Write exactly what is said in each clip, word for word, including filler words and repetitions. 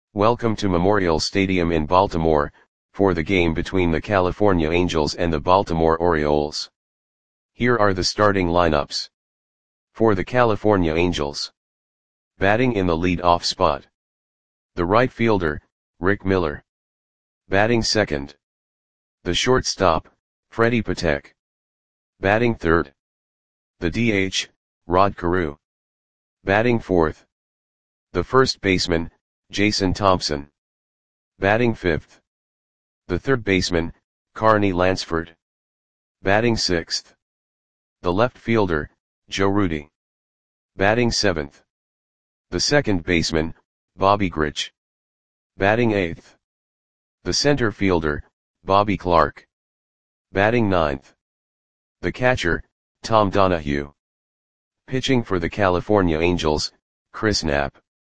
Welcome to Memorial Stadium in Baltimore, for the game between the California Angels and the Baltimore Orioles. Here are the starting lineups. For the California Angels. Batting in the lead-off spot. The right fielder, Rick Miller. Batting second. The shortstop, Freddie Patek. Batting third. The D H, Rod Carew. Batting fourth. The first baseman, Jason Thompson. Batting fifth. The third baseman, Carney Lansford. Batting sixth. The left fielder, Joe Rudi. Batting seventh. The second baseman, Bobby Grich. Batting eighth. The center fielder, Bobby Clarke. Batting ninth. The catcher, Tom Donahue. Pitching for the California Angels, Chris Knapp.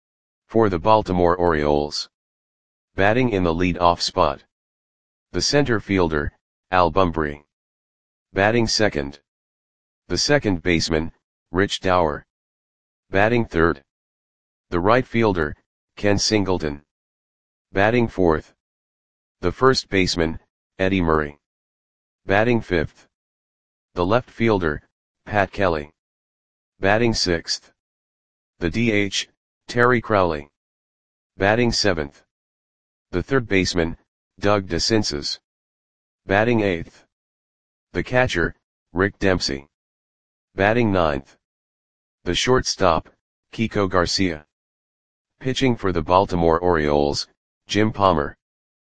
For the Baltimore Orioles. Batting in the lead-off spot. The center fielder, Al Bumbry. Batting second. The second baseman, Rich Dauer. Batting third. The right fielder, Ken Singleton. Batting fourth. The first baseman, Eddie Murray. Batting fifth. The left fielder, Pat Kelly. Batting sixth. The D H, Terry Crowley. Batting seventh. The third baseman, Doug DeCinces. Batting eighth. The catcher, Rick Dempsey. Batting ninth. The shortstop, Kiko Garcia. Pitching for the Baltimore Orioles, Jim Palmer.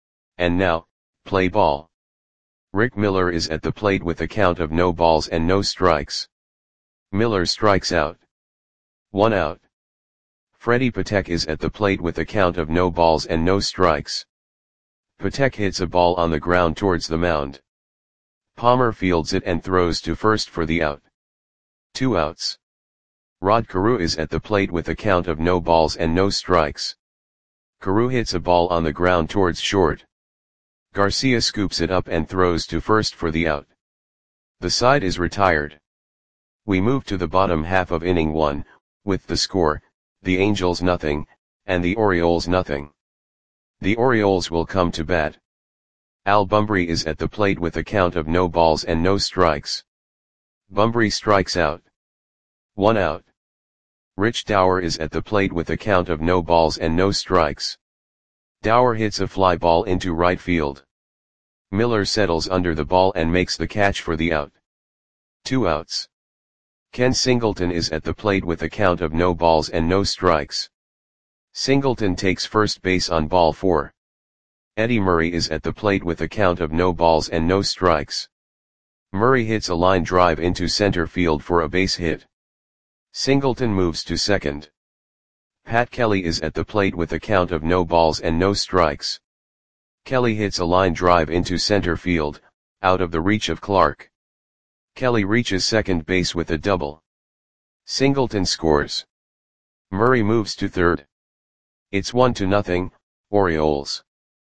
And now, play ball. Rick Miller is at the plate with a count of no balls and no strikes. Miller strikes out. One out. Freddie Patek is at the plate with a count of no balls and no strikes. Patek hits a ball on the ground towards the mound. Palmer fields it and throws to first for the out. Two outs. Rod Carew is at the plate with a count of no balls and no strikes. Carew hits a ball on the ground towards short. Garcia scoops it up and throws to first for the out. The side is retired. We move to the bottom half of inning one, with the score, the Angels nothing, and the Orioles nothing. The Orioles will come to bat. Al Bumbry is at the plate with a count of no balls and no strikes. Bumbry strikes out. One out. Rich Dauer is at the plate with a count of no balls and no strikes. Dauer hits a fly ball into right field. Miller settles under the ball and makes the catch for the out. Two outs. Ken Singleton is at the plate with a count of no balls and no strikes. Singleton takes first base on ball four. Eddie Murray is at the plate with a count of no balls and no strikes. Murray hits a line drive into center field for a base hit. Singleton moves to second. Pat Kelly is at the plate with a count of no balls and no strikes. Kelly hits a line drive into center field, out of the reach of Clarke. Kelly reaches second base with a double. Singleton scores. Murray moves to third. It's one to nothing, Orioles.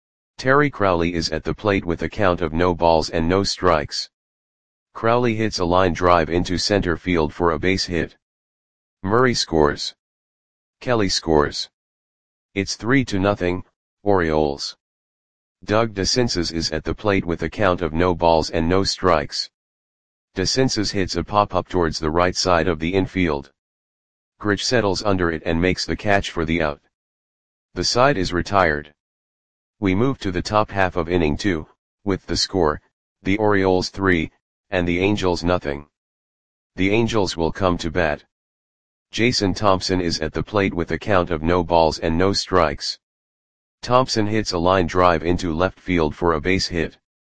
Terry Crowley is at the plate with a count of no balls and no strikes. Crowley hits a line drive into center field for a base hit. Murray scores. Kelly scores. It's three to nothing, Orioles. Doug DeCinces is at the plate with a count of no balls and no strikes. DeCinces hits a pop-up towards the right side of the infield. Grich settles under it and makes the catch for the out. The side is retired. We move to the top half of inning two, with the score, the Orioles three, and the Angels nothing. The Angels will come to bat. Jason Thompson is at the plate with a count of no balls and no strikes. Thompson hits a line drive into left field for a base hit.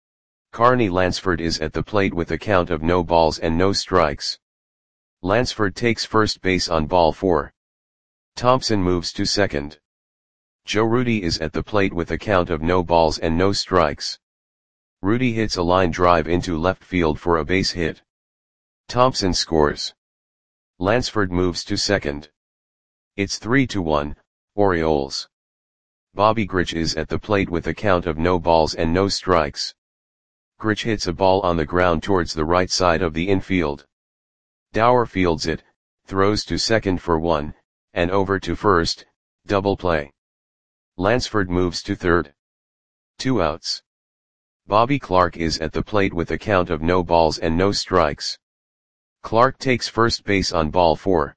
Carney Lansford is at the plate with a count of no balls and no strikes. Lansford takes first base on ball four. Thompson moves to second. Joe Rudi is at the plate with a count of no balls and no strikes. Rudi hits a line drive into left field for a base hit. Thompson scores. Lansford moves to second. It's three to one, Orioles. Bobby Grich is at the plate with a count of no balls and no strikes. Grich hits a ball on the ground towards the right side of the infield. Dauer fields it, throws to second for one, and over to first, double play. Lansford moves to third. Two outs. Bobby Clark is at the plate with a count of no balls and no strikes. Clark takes first base on ball four.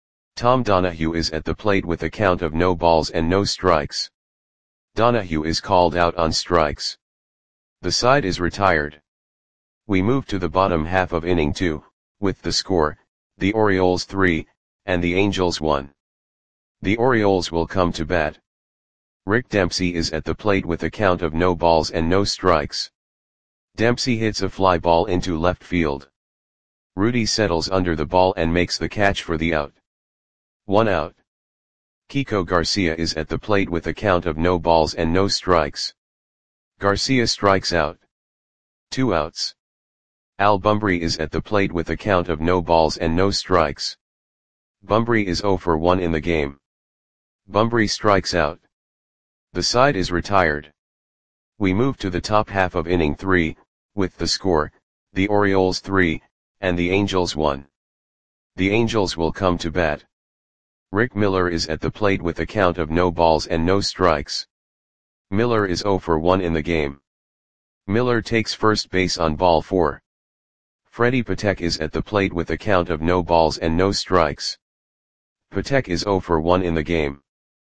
Tom Donahue is at the plate with a count of no balls and no strikes. Donahue is called out on strikes. The side is retired. We move to the bottom half of inning two, with the score, the Orioles three, and the Angels one. The Orioles will come to bat. Rick Dempsey is at the plate with a count of no balls and no strikes. Dempsey hits a fly ball into left field. Rudy settles under the ball and makes the catch for the out. One out. Kiko Garcia is at the plate with a count of no balls and no strikes. Garcia strikes out. Two outs. Al Bumbry is at the plate with a count of no balls and no strikes. Bumbry is oh for one in the game. Bumbry strikes out. The side is retired. We move to the top half of inning three, with the score, the Orioles three, and the Angels one. The Angels will come to bat. Rick Miller is at the plate with a count of no balls and no strikes. Miller is oh for one in the game. Miller takes first base on ball four. Freddie Patek is at the plate with a count of no balls and no strikes. Patek is oh for one in the game.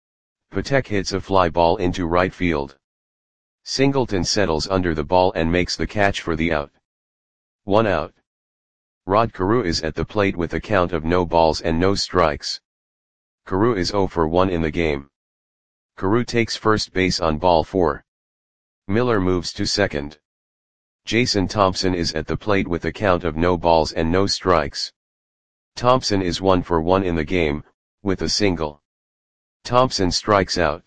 Patek hits a fly ball into right field. Singleton settles under the ball and makes the catch for the out. One out. Rod Carew is at the plate with a count of no balls and no strikes. Carew is oh for one in the game. Carew takes first base on ball four. Miller moves to second. Jason Thompson is at the plate with a count of no balls and no strikes. Thompson is one for one in the game, with a single. Thompson strikes out.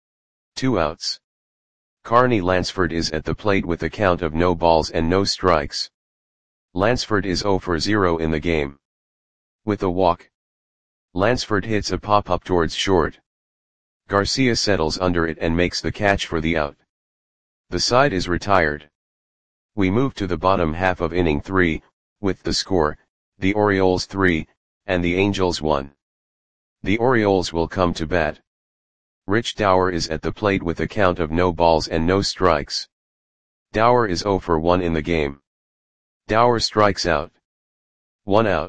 Two outs. Carney Lansford is at the plate with a count of no balls and no strikes. Lansford is oh for zero in the game. With a walk. Lansford hits a pop-up towards short. Garcia settles under it and makes the catch for the out. The side is retired. We move to the bottom half of inning three, with the score, the Orioles three, and the Angels one. The Orioles will come to bat. Rich Dower is at the plate with a count of no balls and no strikes. Dower is oh for one in the game. Dower strikes out. One out.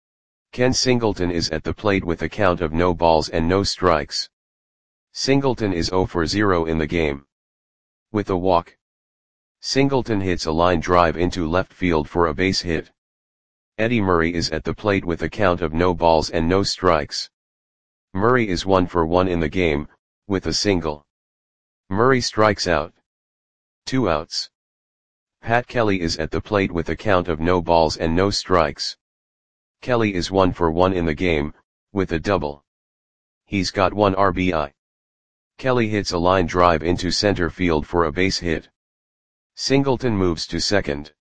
Ken Singleton is at the plate with a count of no balls and no strikes. Singleton is oh for zero in the game. With a walk. Singleton hits a line drive into left field for a base hit. Eddie Murray is at the plate with a count of no balls and no strikes. Murray is one for one in the game, with a single. Murray strikes out. Two outs. Pat Kelly is at the plate with a count of no balls and no strikes. Kelly is one for one in the game, with a double. He's got one R B I. Kelly hits a line drive into center field for a base hit. Singleton moves to second.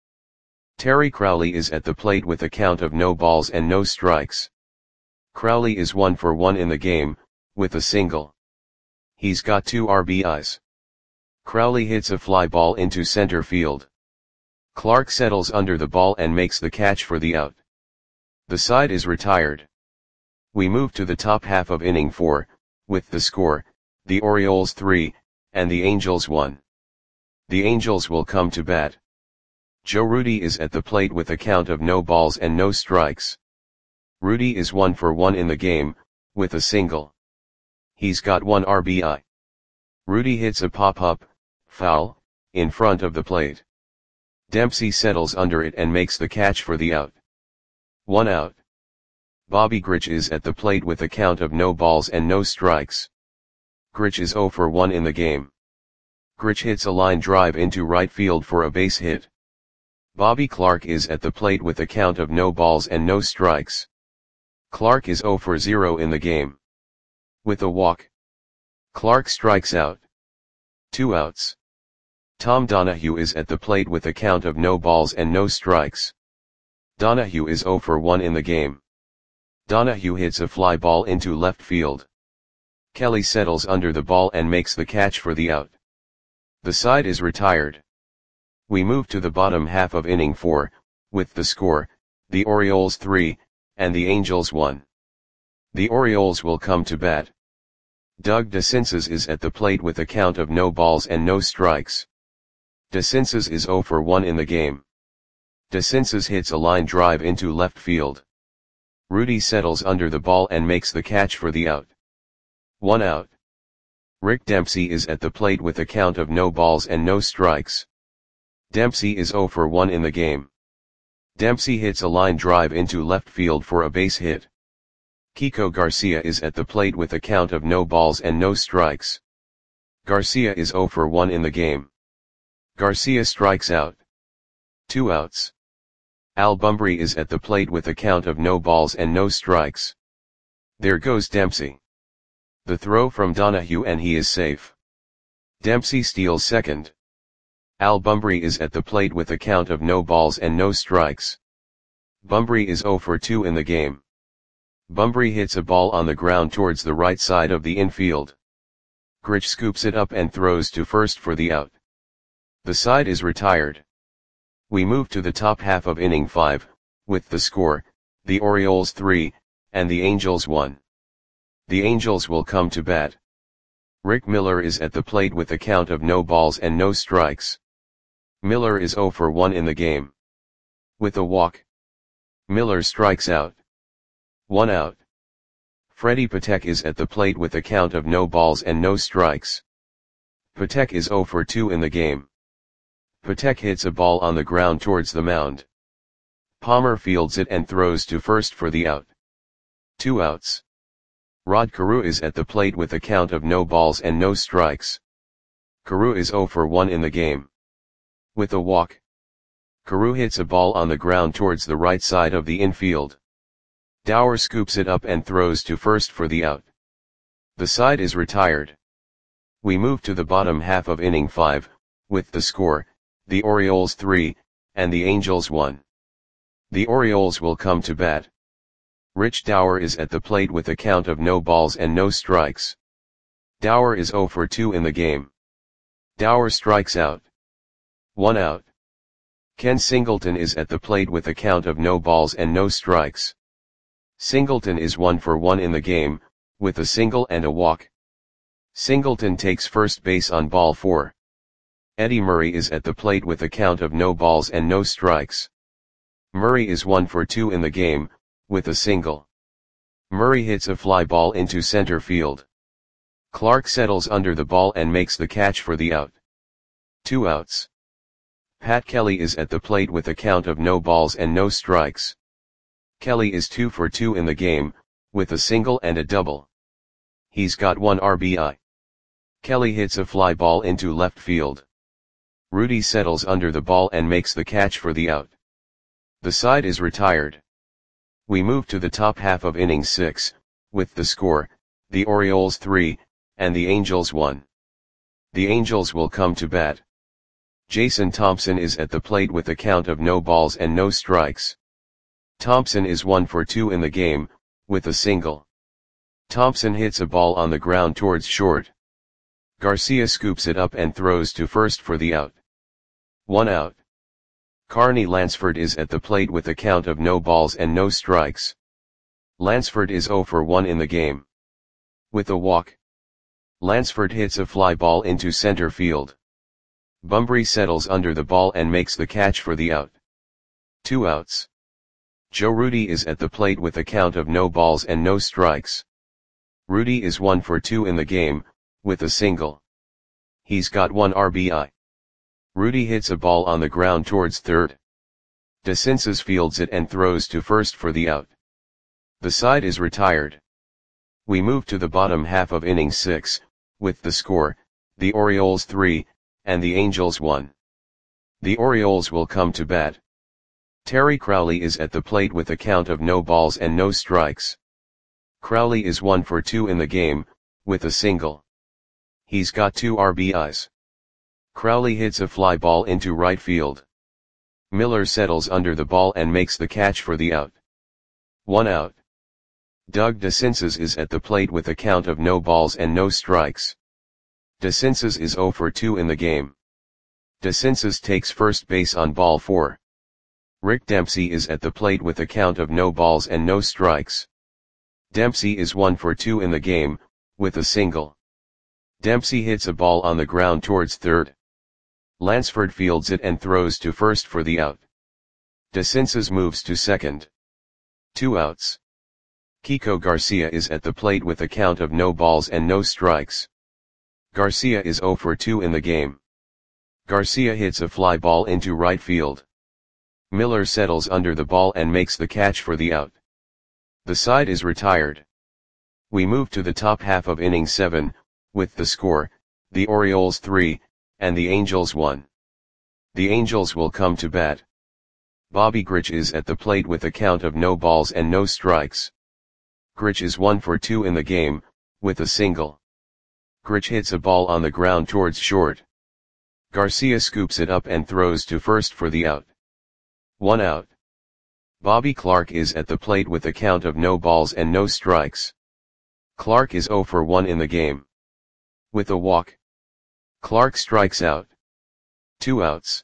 Terry Crowley is at the plate with a count of no balls and no strikes. Crowley is one for one in the game, with a single. He's got two R B Is. Crowley hits a fly ball into center field. Clark settles under the ball and makes the catch for the out. The side is retired. We move to the top half of inning four, with the score, the Orioles three, and the Angels one. The Angels will come to bat. Joe Rudy is at the plate with a count of no balls and no strikes. Rudy is one for one in the game, with a single. He's got one R B I. Rudy hits a pop-up, foul, in front of the plate. Dempsey settles under it and makes the catch for the out. One out. Bobby Grich is at the plate with a count of no balls and no strikes. Grich is oh for one in the game. Grich hits a line drive into right field for a base hit. Bobby Clark is at the plate with a count of no balls and no strikes. Clark is oh for zero in the game. With a walk. Clark strikes out. Two outs. Tom Donahue is at the plate with a count of no balls and no strikes. Donahue is oh for one in the game. Donahue hits a fly ball into left field. Kelly settles under the ball and makes the catch for the out. The side is retired. We move to the bottom half of inning four, with the score, the Orioles three, and the Angels one. The Orioles will come to bat. Doug DeCinces is at the plate with a count of no balls and no strikes. DeCinces is zero for one in the game. DeCinces hits a line drive into left field. Rudy settles under the ball and makes the catch for the out. One out. Rick Dempsey is at the plate with a count of no balls and no strikes. Dempsey is zero for one in the game. Dempsey hits a line drive into left field for a base hit. Kiko Garcia is at the plate with a count of no balls and no strikes. Garcia is zero for one in the game. Garcia strikes out. Two outs. Al Bumbry is at the plate with a count of no balls and no strikes. There goes Dempsey. The throw from Donahue and he is safe. Dempsey steals second. Al Bumbry is at the plate with a count of no balls and no strikes. Bumbry is zero for two in the game. Bumbry hits a ball on the ground towards the right side of the infield. Grich scoops it up and throws to first for the out. The side is retired. We move to the top half of inning five, with the score, the Orioles three, and the Angels one. The Angels will come to bat. Rick Miller is at the plate with a count of no balls and no strikes. Miller is zero for one in the game. With a walk, Miller strikes out. One out. Freddie Patek is at the plate with a count of no balls and no strikes. Patek is zero for two in the game. Patek hits a ball on the ground towards the mound. Palmer fields it and throws to first for the out. Two outs. Rod Carew is at the plate with a count of no balls and no strikes. Carew is zero for one in the game. With a walk, Carew hits a ball on the ground towards the right side of the infield. Dower scoops it up and throws to first for the out. The side is retired. We move to the bottom half of inning five, with the score, the Orioles three, and the Angels one. The Orioles will come to bat. Rich Dower is at the plate with a count of no balls and no strikes. Dower is zero for two in the game. Dower strikes out. One out. Ken Singleton is at the plate with a count of no balls and no strikes. Singleton is one for one in the game, with a single and a walk. Singleton takes first base on ball four. Eddie Murray is at the plate with a count of no balls and no strikes. Murray is one for two in the game, with a single. Murray hits a fly ball into center field. Clark settles under the ball and makes the catch for the out. Two outs. Pat Kelly is at the plate with a count of no balls and no strikes. Kelly is two for two in the game, with a single and a double. He's got one R B I. Kelly hits a fly ball into left field. Rudy settles under the ball and makes the catch for the out. The side is retired. We move to the top half of inning six, with the score, the Orioles three, and the Angels one. The Angels will come to bat. Jason Thompson is at the plate with a count of no balls and no strikes. Thompson is one for two in the game, with a single. Thompson hits a ball on the ground towards short. Garcia scoops it up and throws to first for the out. One out. Carney Lansford is at the plate with a count of no balls and no strikes. Lansford is zero for one in the game. With a walk, Lansford hits a fly ball into center field. Bumbry settles under the ball and makes the catch for the out. Two outs. Joe Rudy is at the plate with a count of no balls and no strikes. Rudy is one for two in the game, with a single. He's got one R B I. Rudy hits a ball on the ground towards third. DeCinces fields it and throws to first for the out. The side is retired. We move to the bottom half of inning six, with the score, the Orioles three, and the Angels one. The Orioles will come to bat. Terry Crowley is at the plate with a count of no balls and no strikes. Crowley is one for two in the game, with a single. He's got two R B Is. Crowley hits a fly ball into right field. Miller settles under the ball and makes the catch for the out. One out. Doug DeCinces is at the plate with a count of no balls and no strikes. DeCinces is zero for two in the game. DeCinces takes first base on ball four. Rick Dempsey is at the plate with a count of no balls and no strikes. Dempsey is one for two in the game, with a single. Dempsey hits a ball on the ground towards third. Lansford fields it and throws to first for the out. De Cinces moves to second. Two outs. Kiko Garcia is at the plate with a count of no balls and no strikes. Garcia is zero for two in the game. Garcia hits a fly ball into right field. Miller settles under the ball and makes the catch for the out. The side is retired. We move to the top half of inning seven, with the score, the Orioles three, and the Angels one. The Angels will come to bat. Bobby Grich is at the plate with a count of no balls and no strikes. Grich is one for two in the game, with a single. Grich hits a ball on the ground towards short. Garcia scoops it up and throws to first for the out. One out. Bobby Clark is at the plate with a count of no balls and no strikes. Clark is zero for one in the game. With a walk, Clark strikes out. Two outs.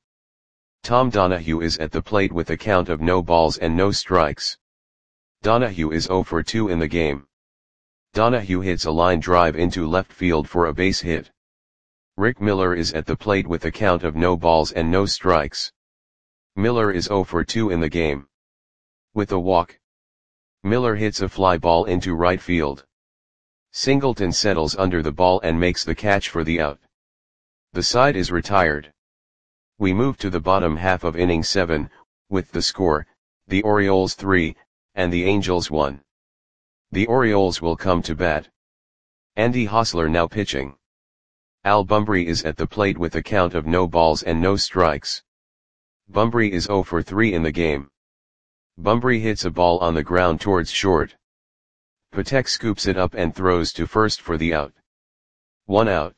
Tom Donahue is at the plate with a count of no balls and no strikes. Donahue is zero for two in the game. Donahue hits a line drive into left field for a base hit. Rick Miller is at the plate with a count of no balls and no strikes. Miller is zero for two in the game. With a walk, Miller hits a fly ball into right field. Singleton settles under the ball and makes the catch for the out. The side is retired. We move to the bottom half of inning seven, with the score, the Orioles three, and the Angels one. The Orioles will come to bat. Andy Hosler now pitching. Al Bumbry is at the plate with a count of no balls and no strikes. Bumbry is zero for three in the game. Bumbry hits a ball on the ground towards short. Patek scoops it up and throws to first for the out. One out.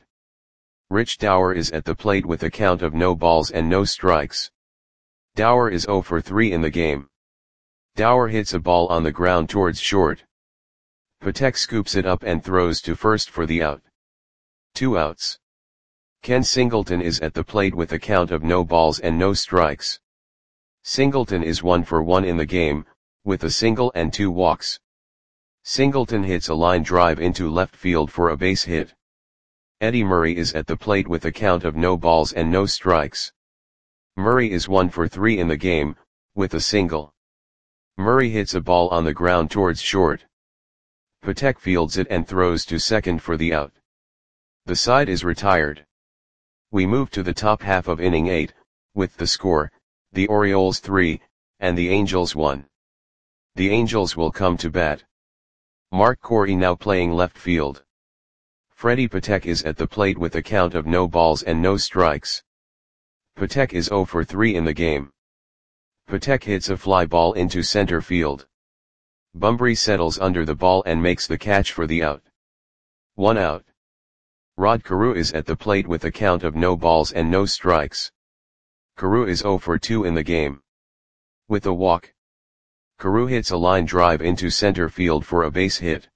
Rich Dower is at the plate with a count of no balls and no strikes. Dower is zero for three in the game. Dower hits a ball on the ground towards short. Patek scoops it up and throws to first for the out. Two outs. Ken Singleton is at the plate with a count of no balls and no strikes. Singleton is one for one in the game, with a single and two walks. Singleton hits a line drive into left field for a base hit. Eddie Murray is at the plate with a count of no balls and no strikes. Murray is one for three in the game, with a single. Murray hits a ball on the ground towards short. Patek fields it and throws to second for the out. The side is retired. We move to the top half of inning eight, with the score, the Orioles three, and the Angels one. The Angels will come to bat. Mark Corey now playing left field. Freddie Patek is at the plate with a count of no balls and no strikes. Patek is zero for three in the game. Patek hits a fly ball into center field. Bumbry settles under the ball and makes the catch for the out. One out. Rod Carew is at the plate with a count of no balls and no strikes. Carew is zero for two in the game. With a walk, Carew hits a line drive into center field for a base hit.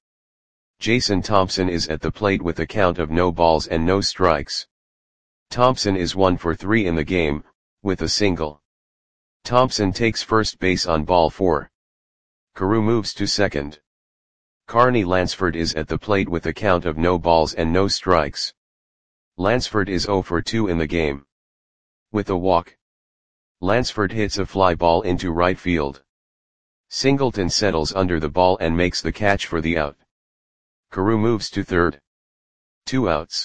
Jason Thompson is at the plate with a count of no balls and no strikes. Thompson is one for three in the game, with a single. Thompson takes first base on ball four. Carew moves to second. Carney Lansford is at the plate with a count of no balls and no strikes. Lansford is zero for two in the game. With a walk, Lansford hits a fly ball into right field. Singleton settles under the ball and makes the catch for the out. Carew moves to third. Two outs.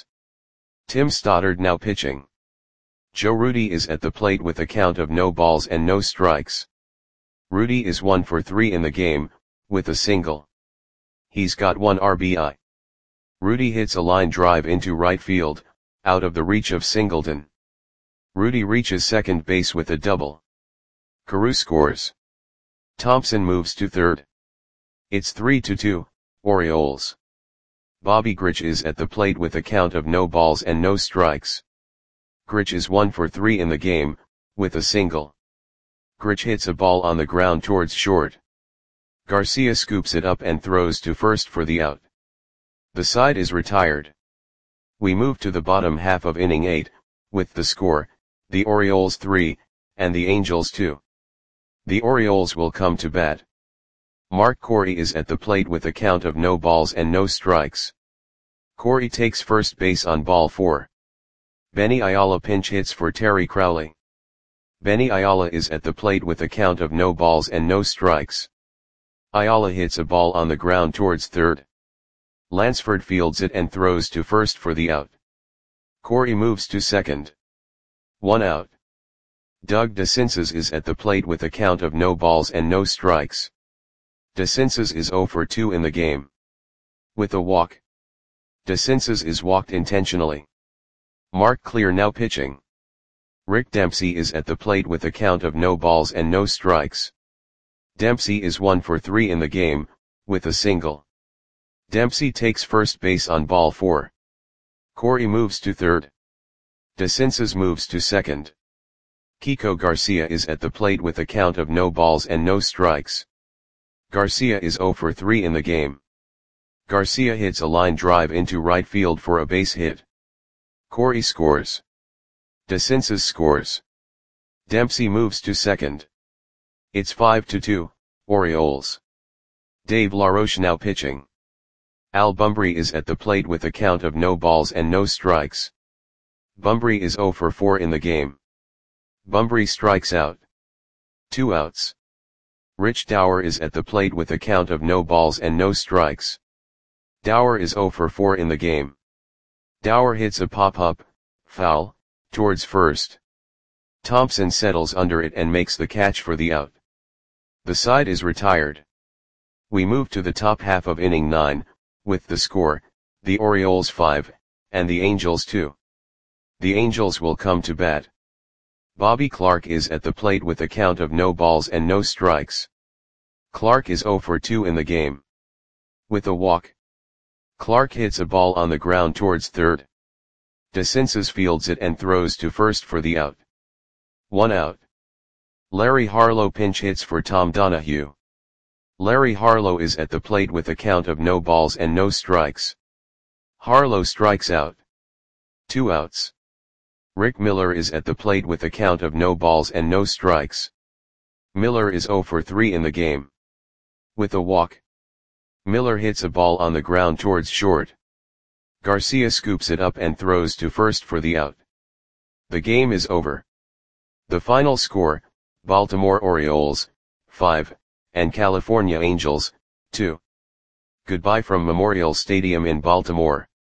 Tim Stoddard now pitching. Joe Rudi is at the plate with a count of no balls and no strikes. Rudi is one for three in the game, with a single. He's got one R B I. Rudi hits a line drive into right field, out of the reach of Singleton. Rudi reaches second base with a double. Carew scores. Thompson moves to third. It's three to two, Orioles. Bobby Grich is at the plate with a count of no balls and no strikes. Grich is one for three in the game, with a single. Grich hits a ball on the ground towards short. Garcia scoops it up and throws to first for the out. The side is retired. We move to the bottom half of inning eight, with the score, the Orioles three, and the Angels two. The Orioles will come to bat. Mark Corey is at the plate with a count of no balls and no strikes. Corey takes first base on ball four. Benny Ayala pinch hits for Terry Crowley. Benny Ayala is at the plate with a count of no balls and no strikes. Ayala hits a ball on the ground towards third. Lansford fields it and throws to first for the out. Corey moves to second. One out. Doug DeCinces is at the plate with a count of no balls and no strikes. DeCinces is zero for two in the game. With a walk. DeCinces is walked intentionally. Mark Clear now pitching. Rick Dempsey is at the plate with a count of no balls and no strikes. Dempsey is one for three in the game, with a single. Dempsey takes first base on ball four. Corey moves to third. DeCinces moves to second. Kiko Garcia is at the plate with a count of no balls and no strikes. Garcia is zero for three in the game. Garcia hits a line drive into right field for a base hit. Corey scores. DeCinces scores. Dempsey moves to second. It's five to two, Orioles. Dave LaRoche now pitching. Al Bumbry is at the plate with a count of no balls and no strikes. Bumbry is zero for four in the game. Bumbry strikes out. Two outs. Rich Dower is at the plate with a count of no balls and no strikes. Dower is zero for four in the game. Dower hits a pop-up, foul, towards first. Thompson settles under it and makes the catch for the out. The side is retired. We move to the top half of inning nine, with the score, the Orioles five, and the Angels two. The Angels will come to bat. Bobby Clark is at the plate with a count of no balls and no strikes. Clark is zero for two in the game. With a walk. Clark hits a ball on the ground towards third. DeCinces fields it and throws to first for the out. One out. Larry Harlow pinch hits for Tom Donahue. Larry Harlow is at the plate with a count of no balls and no strikes. Harlow strikes out. Two outs. Rick Miller is at the plate with a count of no balls and no strikes. Miller is zero for three in the game. With a walk. Miller hits a ball on the ground towards short. Garcia scoops it up and throws to first for the out. The game is over. The final score, Baltimore Orioles, five, and California Angels, two. Goodbye from Memorial Stadium in Baltimore.